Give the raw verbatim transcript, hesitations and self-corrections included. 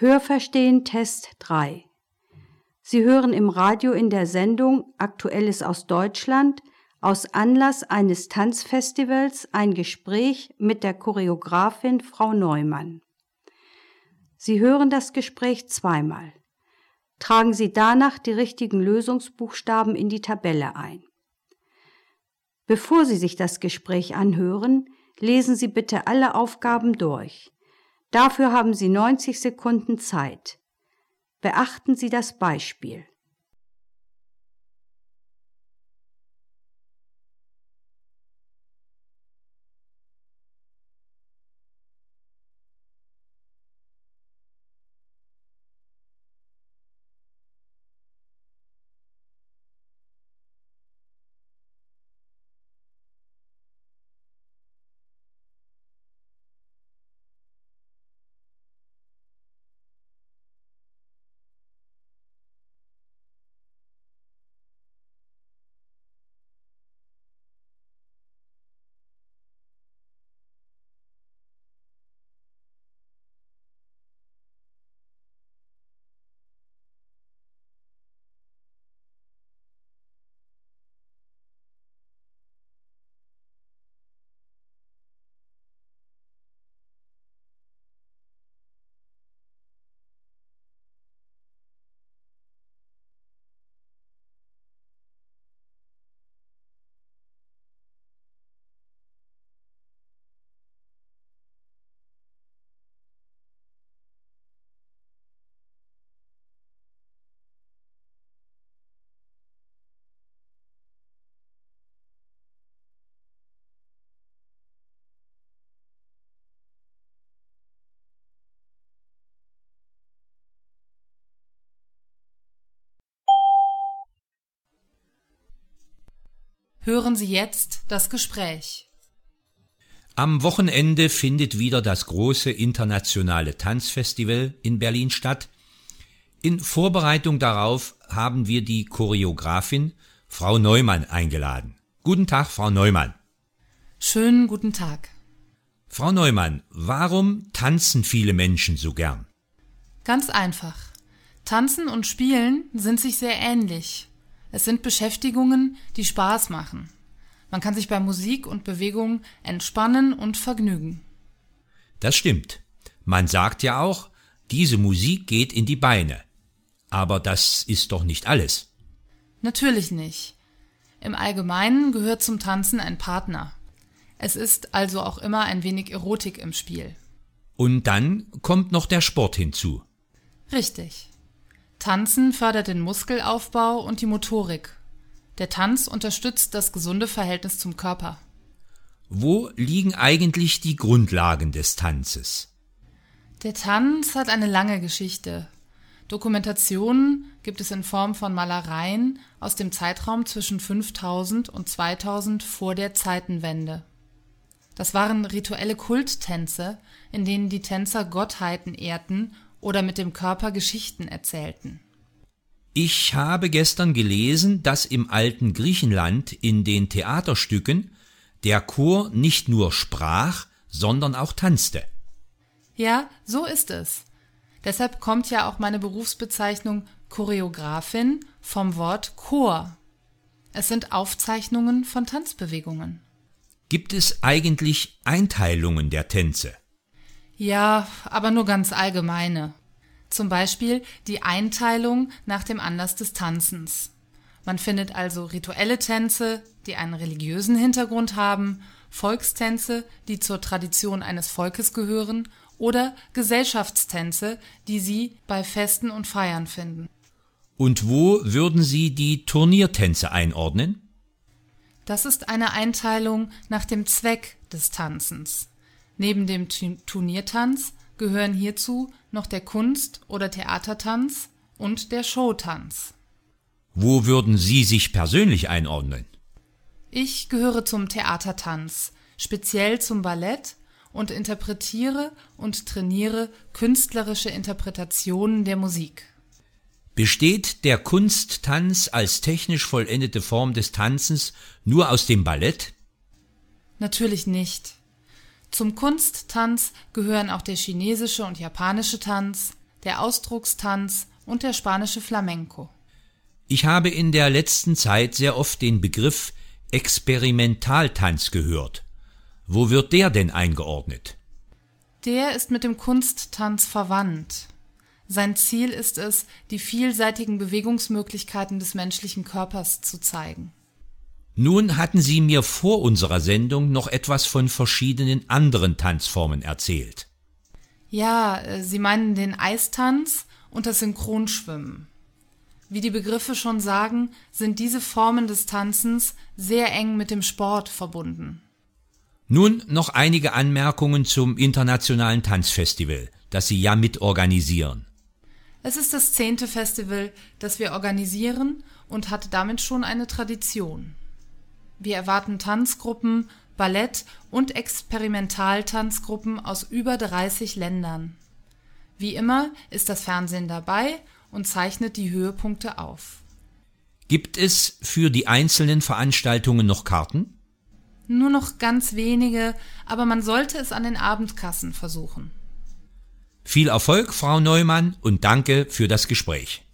Hörverstehen Test drei. Sie hören im Radio in der Sendung Aktuelles aus Deutschland aus Anlass eines Tanzfestivals ein Gespräch mit der Choreografin Frau Neumann. Sie hören das Gespräch zweimal. Tragen Sie danach die richtigen Lösungsbuchstaben in die Tabelle ein. Bevor Sie sich das Gespräch anhören, lesen Sie bitte alle Aufgaben durch. Dafür haben Sie neunzig Sekunden Zeit. Beachten Sie das Beispiel. Hören Sie jetzt das Gespräch. Am Wochenende findet wieder das große internationale Tanzfestival in Berlin statt. In Vorbereitung darauf haben wir die Choreografin Frau Neumann eingeladen. Guten Tag, Frau Neumann. Schönen guten Tag. Frau Neumann, warum tanzen viele Menschen so gern? Ganz einfach. Tanzen und Spielen sind sich sehr ähnlich. Es sind Beschäftigungen, die Spaß machen. Man kann sich bei Musik und Bewegung entspannen und vergnügen. Das stimmt. Man sagt ja auch, diese Musik geht in die Beine. Aber das ist doch nicht alles. Natürlich nicht. Im Allgemeinen gehört zum Tanzen ein Partner. Es ist also auch immer ein wenig Erotik im Spiel. Und dann kommt noch der Sport hinzu. Richtig. Tanzen fördert den Muskelaufbau und die Motorik. Der Tanz unterstützt das gesunde Verhältnis zum Körper. Wo liegen eigentlich die Grundlagen des Tanzes? Der Tanz hat eine lange Geschichte. Dokumentationen gibt es in Form von Malereien aus dem Zeitraum zwischen fünftausend und zweitausend vor der Zeitenwende. Das waren rituelle Kulttänze, in denen die Tänzer Gottheiten ehrten oder mit dem Körper Geschichten erzählten. Ich habe gestern gelesen, dass im alten Griechenland in den Theaterstücken der Chor nicht nur sprach, sondern auch tanzte. Ja, so ist es. Deshalb kommt ja auch meine Berufsbezeichnung Choreografin vom Wort Chor. Es sind Aufzeichnungen von Tanzbewegungen. Gibt es eigentlich Einteilungen der Tänze? Ja, aber nur ganz allgemeine. Zum Beispiel die Einteilung nach dem Anlass des Tanzens. Man findet also rituelle Tänze, die einen religiösen Hintergrund haben, Volkstänze, die zur Tradition eines Volkes gehören, oder Gesellschaftstänze, die Sie bei Festen und Feiern finden. Und wo würden Sie die Turniertänze einordnen? Das ist eine Einteilung nach dem Zweck des Tanzens. Neben dem Turniertanz gehören hierzu noch der Kunst- oder Theatertanz und der Showtanz. Wo würden Sie sich persönlich einordnen? Ich gehöre zum Theatertanz, speziell zum Ballett, und interpretiere und trainiere künstlerische Interpretationen der Musik. Besteht der Kunsttanz als technisch vollendete Form des Tanzens nur aus dem Ballett? Natürlich nicht. Zum Kunsttanz gehören auch der chinesische und japanische Tanz, der Ausdruckstanz und der spanische Flamenco. Ich habe in der letzten Zeit sehr oft den Begriff Experimentaltanz gehört. Wo wird der denn eingeordnet? Der ist mit dem Kunsttanz verwandt. Sein Ziel ist es, die vielseitigen Bewegungsmöglichkeiten des menschlichen Körpers zu zeigen. Nun hatten Sie mir vor unserer Sendung noch etwas von verschiedenen anderen Tanzformen erzählt. Ja, Sie meinen den Eistanz und das Synchronschwimmen. Wie die Begriffe schon sagen, sind diese Formen des Tanzens sehr eng mit dem Sport verbunden. Nun noch einige Anmerkungen zum Internationalen Tanzfestival, das Sie ja mitorganisieren. Es ist das zehnte Festival, das wir organisieren und hat damit schon eine Tradition. Wir erwarten Tanzgruppen, Ballett- und Experimentaltanzgruppen aus über dreißig Ländern. Wie immer ist das Fernsehen dabei und zeichnet die Höhepunkte auf. Gibt es für die einzelnen Veranstaltungen noch Karten? Nur noch ganz wenige, aber man sollte es an den Abendkassen versuchen. Viel Erfolg, Frau Neumann, und danke für das Gespräch.